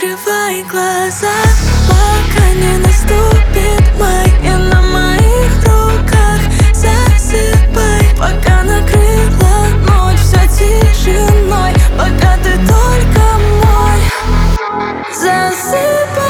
открывай глаза, пока не наступит май. И на моих руках засыпай, пока накрыла ночь вся тишиной, пока ты только мой. Засыпай.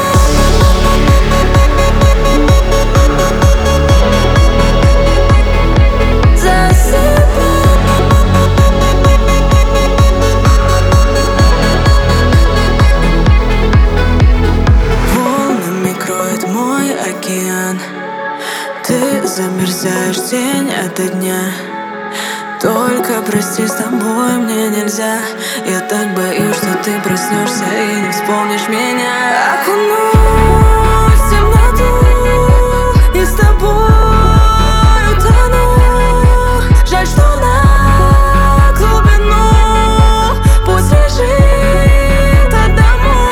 Ты замерзаешь день ото дня. Только прости, с тобой мне нельзя. Я так боюсь, что ты проснешься и не вспомнишь меня. Окунусь в темноту и с тобой утону. Жаль, что на глубину пусть лежит одному.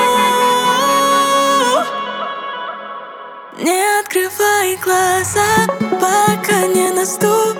Не открывай глаза, пока не наступит